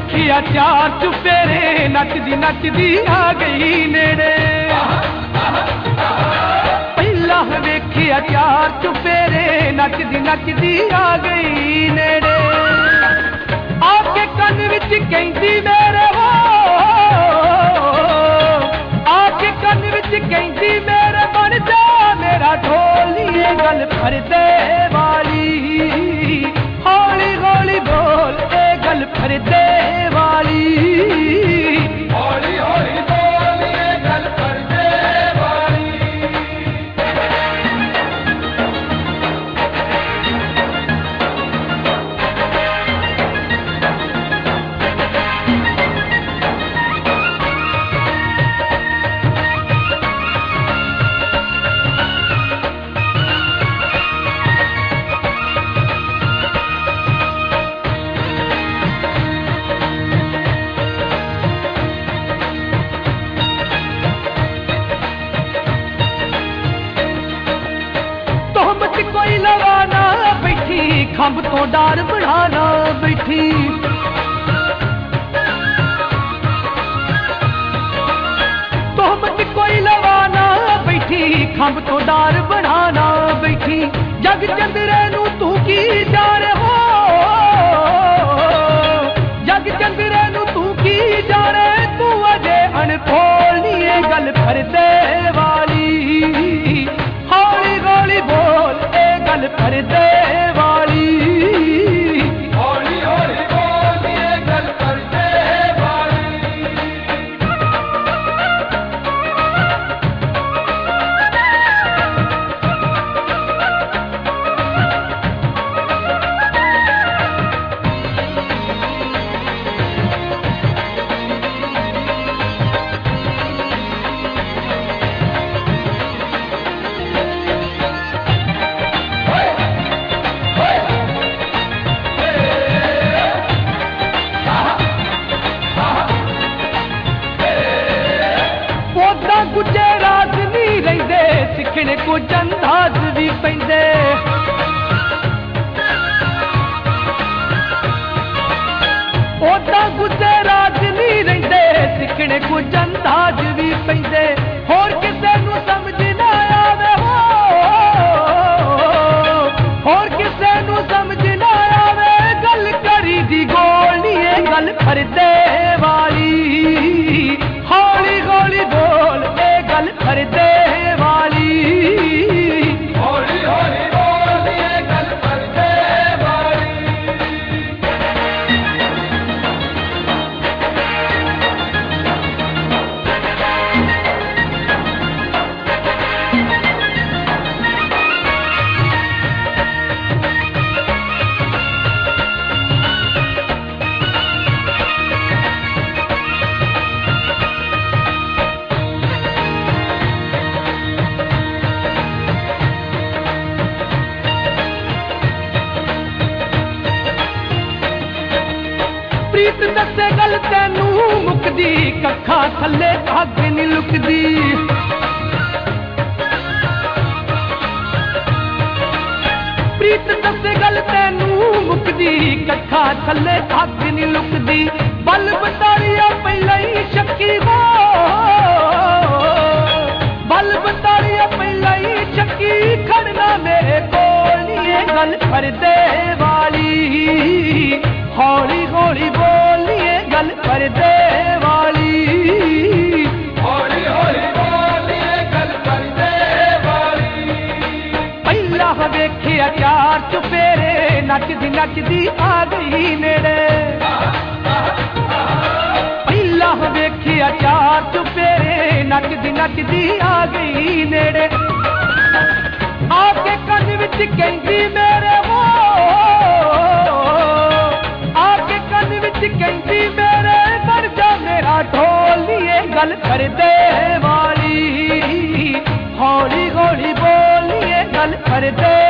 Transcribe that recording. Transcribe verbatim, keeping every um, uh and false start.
वेखिया चार चुफेरे नचदी नचदी आ गई नेड़े। पहला वेखिया चार चुफेरे नचदी नचदी आ गई नेड़े। आके कन विच कहंदी मेरे हो, आके कन विच कहंदी मेरे बन जा मेरा ढोलिए गल फरदे वाली। हौली हौली बोल ए गल फरदे वाली। हौली हौली बोल ए गल फरदे वाली। कोई लवाना बैठी खंभ तो डार बढ़ाना बैठी। तोहमत कोई लवाना बैठी खंभ तो डार बढ़ाना बैठी। जग चंद्रे नू तू की जाने हो, जग चंद्रे नू तू की जाने। तू अजे अनभोल नी ए गल फरदे वाली। हौली हौली बोल गल फरदे वाली। हौली हौली बोल ये गल फरदे वाली। गुजे राज नहीं रहिंदे सिखने को अंदाज भी पैंदे। ओदा गुजे राज नहीं रहिंदे सिखने को अंदाज भी पैंदे। होर किसे नू समझ ना आवे हो, होर किसे नू समझ ना आवे। गल करी दी गोल नी ए गल फरदे वाली। हौली हौली बोल गल फरदे वाली। हौली हौली बोल ये गल फरदे वाली। प्रीत दसे गल तैनू मुकदी कखा थले अग नी लुकदी। प्रीत दसे गल तैनू मुकदी कखा थले अग नी लुकदी। बल बतालिया पहला ही शक्की हो, बल बतालिया पहला ही शक्की। खड़ना मेरे कोल नी ए गल फरदे वाली। हौली हौली बोलिए गल फरदे वाली। हौली हौली बोलिए गल फरदे वाली। पहला वेखिया चार चुफेरे नचदी नचदी आ गई नेड़े। पहला वेखिया चार चुफेरे नचदी नचदी आ गई नेड़े। आके कन विच कहंदी मेरे हो, कहती मेरे बन जा मेरा ढोलिए गल फरदे वाली। हौली हौली बोलिए गल फरदे